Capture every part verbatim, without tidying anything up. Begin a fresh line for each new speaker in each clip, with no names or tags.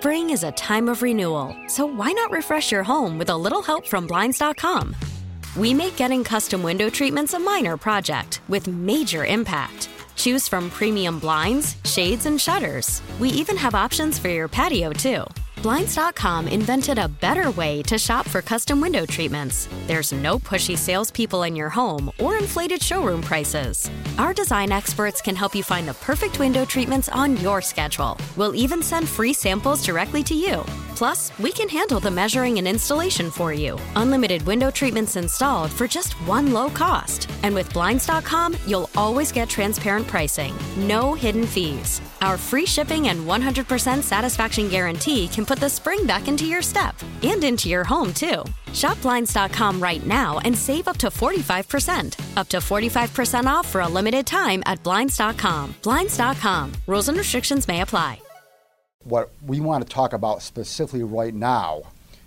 Spring is a time of renewal, so why not refresh your home with a little help from Blinds dot com? We make getting custom window treatments a minor project with major impact. Choose from premium blinds, shades, and shutters. We even have options for your patio, too. Blinds dot com invented a better way to shop for custom window treatments. There's no pushy salespeople in your home or inflated showroom prices. Our design experts can help you find the perfect window treatments on your schedule. We'll even send free samples directly to you. Plus, we can handle the measuring and installation for you. Unlimited window treatments installed for just one low cost. And with Blinds dot com, you'll always get transparent pricing. No hidden fees. Our free shipping and one hundred percent satisfaction guarantee can put the spring back into your step and into your home, too. Shop Blinds dot com right now and save up to forty-five percent. Up to forty-five percent off for a limited time at Blinds dot com. Blinds dot com. Rules and restrictions may apply.
What we want to talk about specifically right now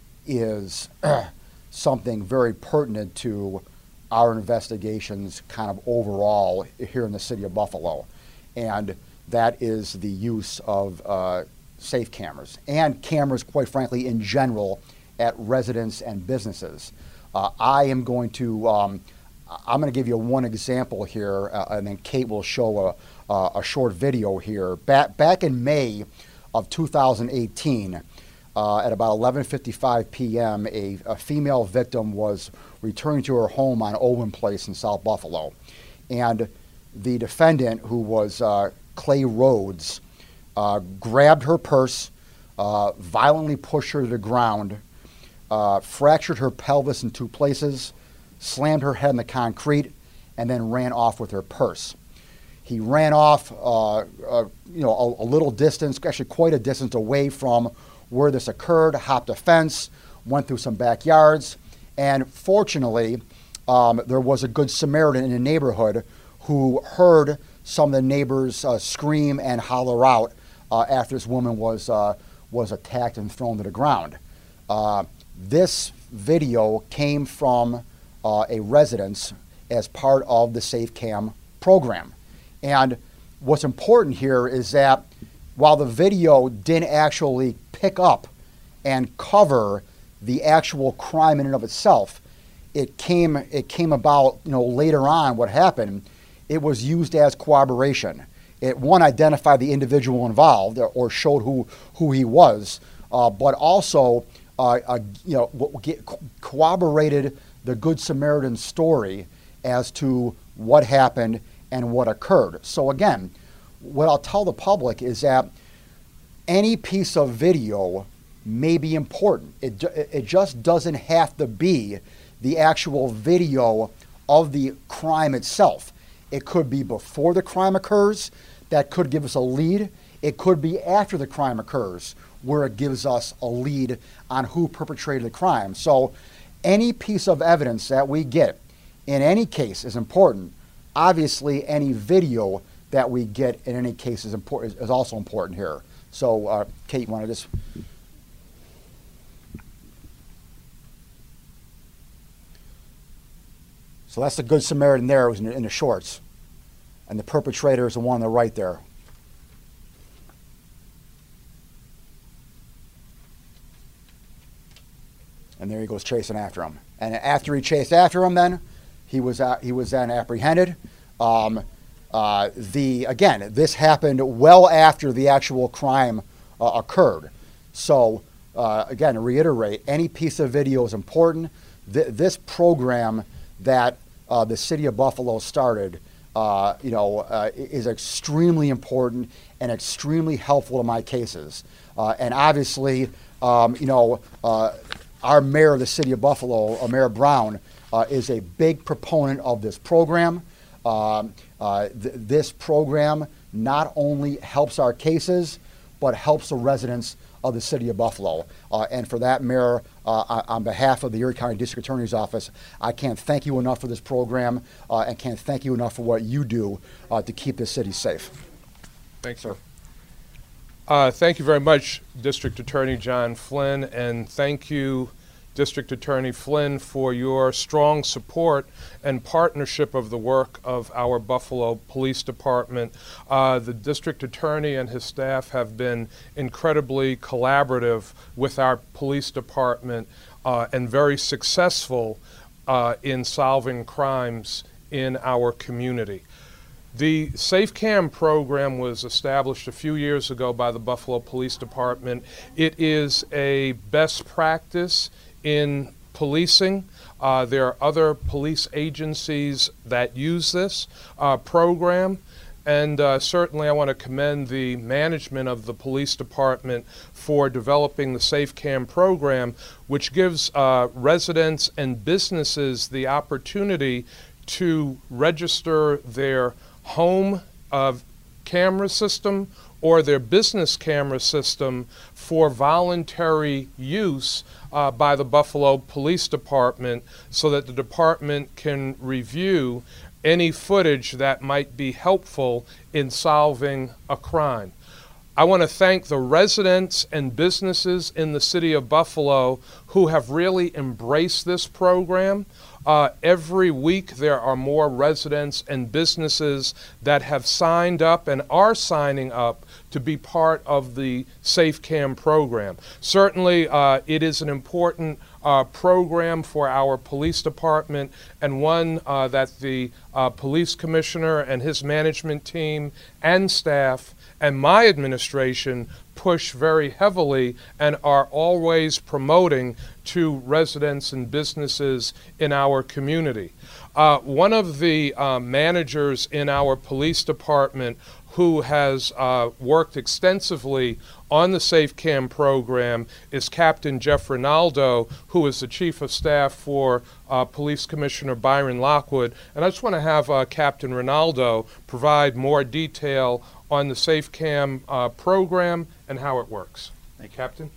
is something very pertinent to our investigations kind of overall here in the city of Buffalo. And that is the use of uh, safe cameras and cameras, quite frankly, in general at residents and businesses. Uh, I am going to, um, I'm going to give you one example here, uh, and then Kate will show a, a, a short video here. Back, back in May of two thousand eighteen, uh, at about eleven fifty-five p m, a, a female victim was returning to her home on Owen Place in South Buffalo. And the defendant, who was uh, Clay Rhodes, uh, grabbed her purse, uh, violently pushed her to the ground, uh, fractured her pelvis in two places, slammed her head in the concrete, and then ran off with her purse. He ran off, uh, uh, you know, a, a little distance, actually quite a distance away from where this occurred, hopped a fence, went through some backyards, and fortunately, um, there was a good Samaritan in the neighborhood who heard some of the neighbors uh, scream and holler out uh, after this woman was uh, was attacked and thrown to the ground. Uh, this video came from uh, a residence as part of the SafeCam program. And what's important here is that while the video didn't actually pick up and cover the actual crime in and of itself, it came it came about, you know, later on what happened. It was used as corroboration. It, one, identified the individual involved or, or showed who who he was, uh, but also uh, uh, you know what, get, corroborated the Good Samaritan story as to what happened and what occurred. So again, what I'll tell the public is that any piece of video may be important. It, it just doesn't have to be the actual video of the crime itself. It could be before the crime occurs. That could give us a lead. It could be after the crime occurs, where it gives us a lead on who perpetrated the crime. So any piece of evidence that we get in any case is important. Obviously, any video that we get in any case is important, is also important here. So, uh, Kate, you want to just... So that's the Good Samaritan there, who's in the, in the shorts. And the perpetrator is the one on the right there. And there he goes chasing after him. And after he chased after him, then he was uh, he was then apprehended. Um, uh, the again, this happened well after the actual crime uh, occurred. So uh, again, to reiterate, any piece of video is important. Th- this program that uh, the city of Buffalo started, uh, you know, uh, is extremely important and extremely helpful to my cases. Uh, and obviously, um, you know, uh, our mayor of the city of Buffalo, uh, Mayor Brown, uh, is a big proponent of this program. Um, uh, th- this program not only helps our cases, but helps the residents of the city of Buffalo. Uh, and for that, Mayor, uh, on behalf of the Erie County District Attorney's Office, I can't thank you enough for this program uh, and can't thank you enough for what you do uh, to keep this city safe.
Thanks, sir. Uh, thank you very much, District Attorney John Flynn, and thank you District Attorney Flynn, for your strong support and partnership of the work of our Buffalo Police Department. Uh, the District Attorney and his staff have been incredibly collaborative with our police department uh, and very successful uh, in solving crimes in our community. The SafeCam program was established a few years ago by the Buffalo Police Department. It is a best practice in policing. Uh, there are other police agencies that use this uh, program. And uh, certainly I want to commend the management of the police department for developing the SafeCam program, which gives uh, residents and businesses the opportunity to register their home uh, camera system or their business camera system for voluntary use uh, by the Buffalo Police Department, so that the department can review any footage that might be helpful in solving a crime. I want to thank the residents and businesses in the city of Buffalo who have really embraced this program. Uh, every week there are more residents and businesses that have signed up and are signing up to be part of the SafeCam program. Certainly uh, it is an important uh, program for our police department, and one uh, that the uh, police commissioner and his management team and staff and my administration push very heavily and are always promoting to residents and businesses in our community. Uh, one of the uh, managers in our police department who has uh, worked extensively on the SafeCam program is Captain Jeff Rinaldo, who is the Chief of Staff for uh, Police Commissioner Byron Lockwood. And I just want to have uh, Captain Rinaldo provide more detail on the SafeCam uh, program and how it works. Thank you, Captain.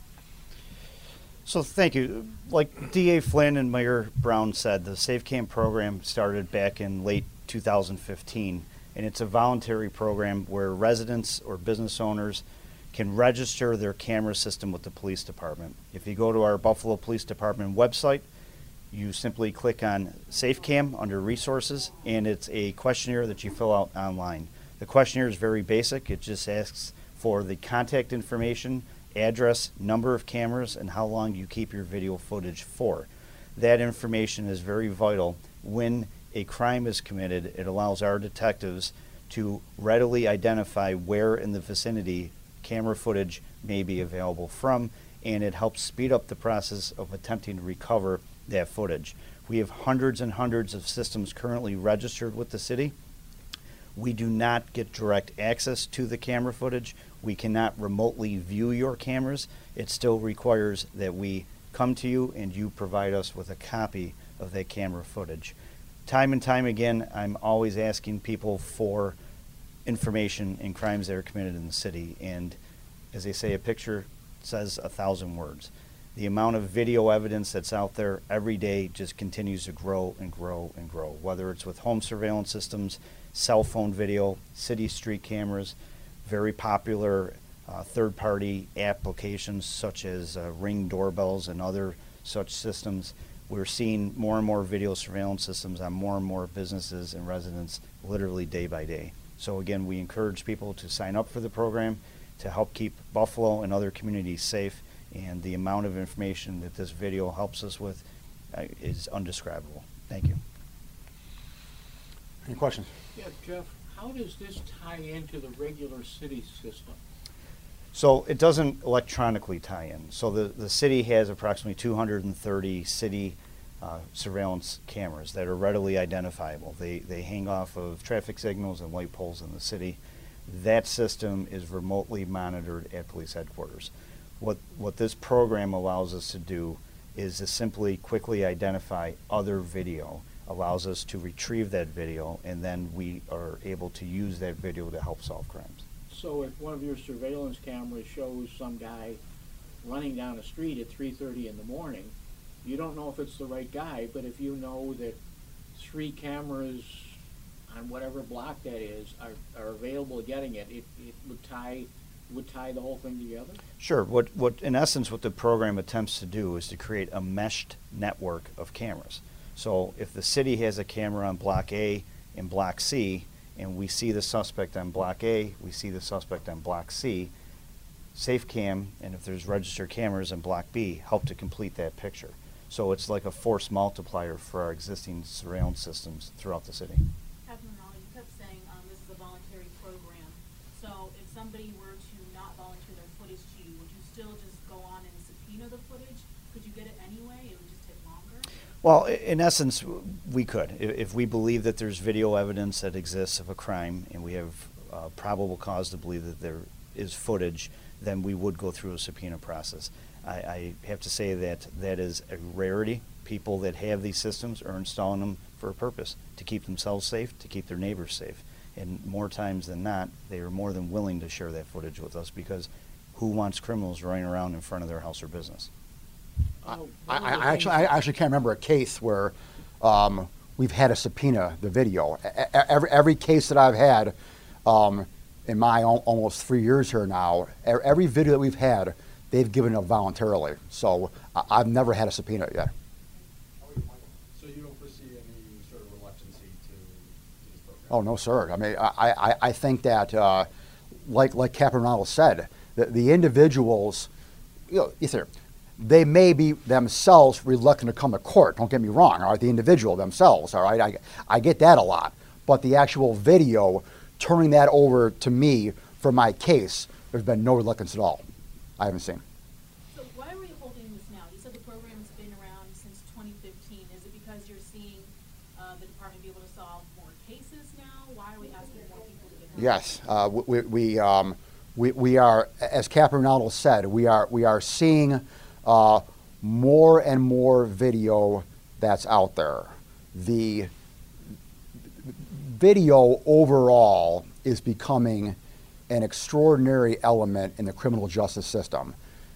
So thank you. Like D A Flynn and Mayor Brown said, the SafeCam program started back in late two thousand fifteen, and it's a voluntary program where residents or business owners can register their camera system with the police department. If you go to our Buffalo Police Department website, you simply click on SafeCam under resources, and it's a questionnaire that you fill out online. The questionnaire is very basic. It just asks for the contact information, address, number of cameras, and how long you keep your video footage for. That information is very vital. When a crime is committed, it allows our detectives to readily identify where in the vicinity camera footage may be available from, and it helps speed up the process of attempting to recover that footage. We have hundreds and hundreds of systems currently registered with the city. We do not get direct access to the camera footage. We cannot remotely view your cameras. It still requires that we come to you and you provide us with a copy of that camera footage. Time and time again, I'm always asking people for information in crimes that are committed in the city. And as they say, a picture says a thousand words. The amount of video evidence that's out there every day just continues to grow and grow and grow, whether it's with home surveillance systems, cell phone video, city street cameras, very popular uh, third-party applications such as uh, Ring doorbells and other such systems. We're seeing more and more video surveillance systems on more and more businesses and residents literally day by day. So again, we encourage people to sign up for the program to help keep Buffalo and other communities safe, and the amount of information that this video helps us with uh, is undescribable. Thank you.
Any questions?
Yeah, Jeff, how does this tie into the regular city system?
So it doesn't electronically tie in. So the, the city has approximately two hundred thirty city uh, surveillance cameras that are readily identifiable. They, they hang off of traffic signals and light poles in the city. That system is remotely monitored at police headquarters. What, what this program allows us to do is to simply quickly identify other video, allows us to retrieve that video, and then we are able to use that video to help solve crimes.
So if one of your surveillance cameras shows some guy running down a street at three thirty in the morning, you don't know if it's the right guy, but if you know that three cameras on whatever block that is are, are available getting it, it, it would tie would tie the whole thing together?
Sure. What, what, in essence, what the program attempts to do is to create a meshed network of cameras. So if the city has a camera on Block A and Block C, and we see the suspect on Block A, we see the suspect on Block C, SafeCam, and if there's registered cameras on Block B, help to complete that picture. So it's like a force multiplier for our existing surveillance systems throughout the city.
Captain Rinaldi, you kept saying um, this is a voluntary program. So if somebody were to not volunteer their footage to you, would you still just go on and subpoena the footage? Could you get it anyway? It would just take longer?
Well, i- in essence, w- we could. I- If we believe that there's video evidence that exists of a crime and we have uh, probable cause to believe that there is footage, then we would go through a subpoena process. I, I have to say that that is a rarity. People that have these systems are installing them for a purpose, to keep themselves safe, to keep their neighbors safe. And more times than not, they are more than willing to share that footage with us, because who wants criminals running around in front of their house or business?
I,
Oh,
I,
one of the
I actually, I
things-
actually can't remember a case where um, we've had to subpoena the video. E- e- Every, every case that I've had um, in my al- almost three years here now, e- every video that we've had, they've given it voluntarily. So I- I've never had a subpoena yet.
So you don't foresee any sort of reluctancy to, to this program?
Oh, no, sir. I mean, I, I, I think that, uh, like, like Captain Ronald said, the, the individuals, you know, either they may be themselves reluctant to come to court. Don't get me wrong. All right, the individual themselves. All right, I, I get that a lot. But the actual video, turning that over to me for my case, there's been no reluctance at all. I haven't seen.
So why are we holding this now? You said the program's been around since twenty fifteen. Is it because you're seeing uh, the department be able to solve more cases now? Why are we asking more people to get help?
Yes, uh, we, we, um, we, we are, as Captain Ronaldo said, we are, we are seeing uh, more and more video that's out there. The video overall is becoming an extraordinary element in the criminal justice system.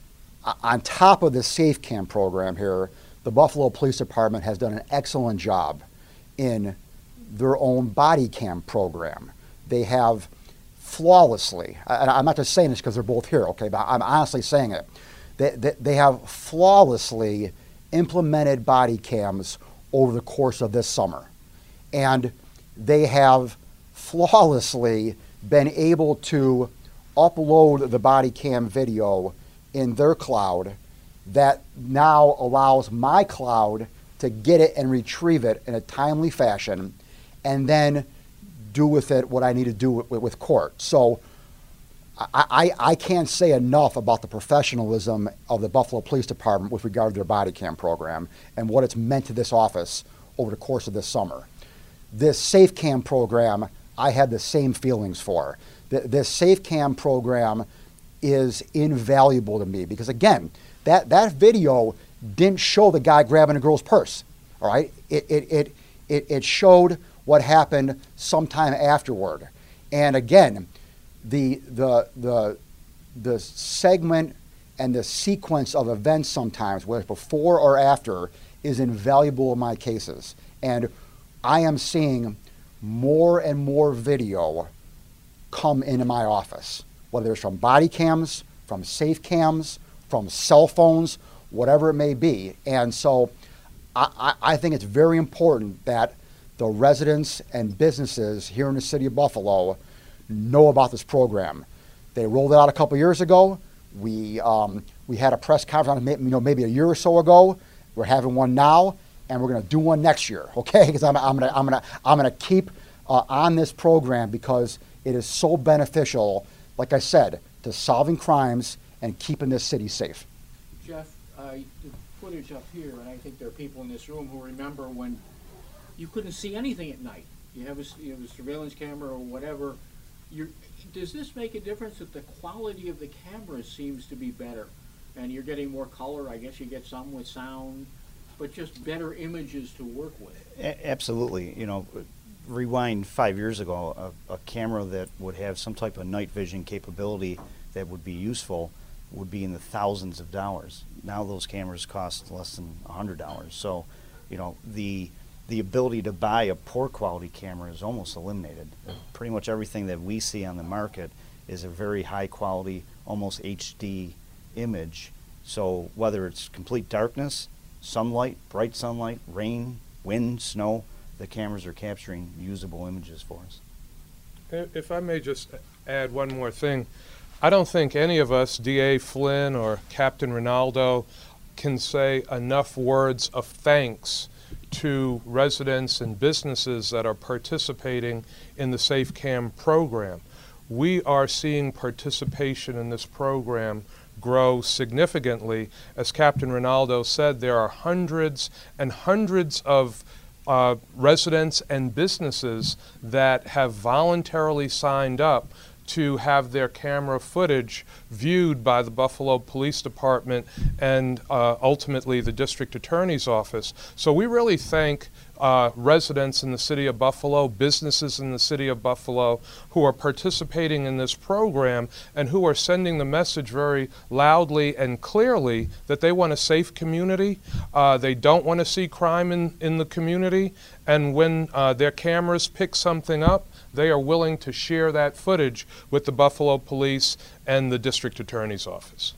O- On top of the SafeCam program here, the Buffalo Police Department has done an excellent job in their own body cam program. They have flawlessly, and I'm not just saying this because they're both here, okay, but I'm honestly saying it. They, they, they have flawlessly implemented body cams over the course of this summer. And they have flawlessly been able to upload the body cam video in their cloud that now allows my cloud to get it and retrieve it in a timely fashion and then do with it what I need to do with, with court. So I, I, I can't say enough about the professionalism of the Buffalo Police Department with regard to their body cam program and what it's meant to this office over the course of this summer. This SafeCam program, I had the same feelings for. The, this SafeCam program is invaluable to me because, again, that, that video didn't show the guy grabbing a girl's purse, all right? It, it, it, it, it showed what happened sometime afterward. And again, the, the, the, the segment and the sequence of events sometimes, whether it's before or after, is invaluable in my cases. And I am seeing more and more video come into my office, whether it's from body cams, from safe cams, from cell phones, whatever it may be. And so I, I, I think it's very important that the residents and businesses here in the city of Buffalo know about this program. They rolled it out a couple years ago. We, um, we had a press conference, you know, maybe a year or so ago. We're having one now, and we're going to do one next year, okay? Because I'm, I'm going to I'm gonna, I'm gonna keep uh, on this program because it is so beneficial, like I said, to solving crimes and keeping this city safe.
Jeff, uh, the footage up here, and I think there are people in this room who remember when you couldn't see anything at night. You have a, s- you have a surveillance camera or whatever. You're, does this make a difference that the quality of the camera seems to be better? And you're getting more color, I guess you get some with sound, but just better images to work with.
A- absolutely. You know, rewind five years ago, a, a camera that would have some type of night vision capability that would be useful would be in the thousands of dollars. Now those cameras cost less than a hundred dollars. So, you know, the the ability to buy a poor quality camera is almost eliminated. Pretty much everything that we see on the market is a very high quality, almost H D image. So whether it's complete darkness, sunlight, bright sunlight, rain, wind, snow, the cameras are capturing usable images for us.
If I may just add one more thing, I don't think any of us, D A Flynn or Captain Rinaldo, can say enough words of thanks to residents and businesses that are participating in the SafeCam program. We are seeing participation in this program grow significantly. As Captain Rinaldo said, there are hundreds and hundreds of uh, residents and businesses that have voluntarily signed up to have their camera footage viewed by the Buffalo Police Department and uh, ultimately the District Attorney's Office. So we really thank uh, residents in the city of Buffalo, businesses in the city of Buffalo who are participating in this program and who are sending the message very loudly and clearly that they want a safe community. Uh, they don't want to see crime in, in the community. And when uh, their cameras pick something up, they are willing to share that footage with the Buffalo Police and the District Attorney's Office.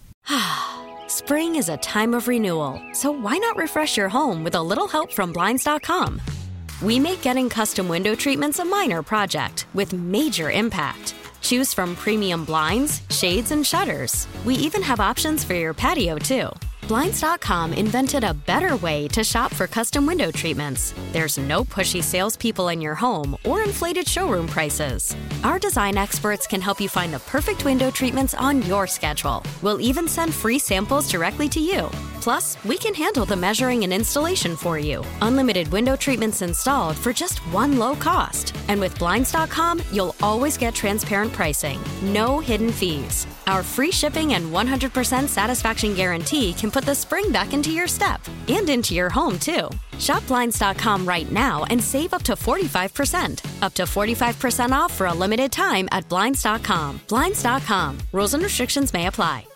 Spring is a time of renewal, so why not refresh your home with a little help from Blinds dot com? We make getting custom window treatments a minor project with major impact. Choose from premium blinds, shades, and shutters. We even have options for your patio, too. Blinds dot com invented a better way to shop for custom window treatments. There's no pushy salespeople in your home or inflated showroom prices. Our design experts can help you find the perfect window treatments on your schedule. We'll even send free samples directly to you. Plus, we can handle the measuring and installation for you. Unlimited window treatments installed for just one low cost. And with Blinds dot com, you'll always get transparent pricing. No hidden fees. Our free shipping and one hundred percent satisfaction guarantee can put the spring back into your step and into your home, too. Shop Blinds dot com right now and save up to forty-five percent. Up to forty-five percent off for a limited time at Blinds dot com. Blinds dot com. Rules and restrictions may apply.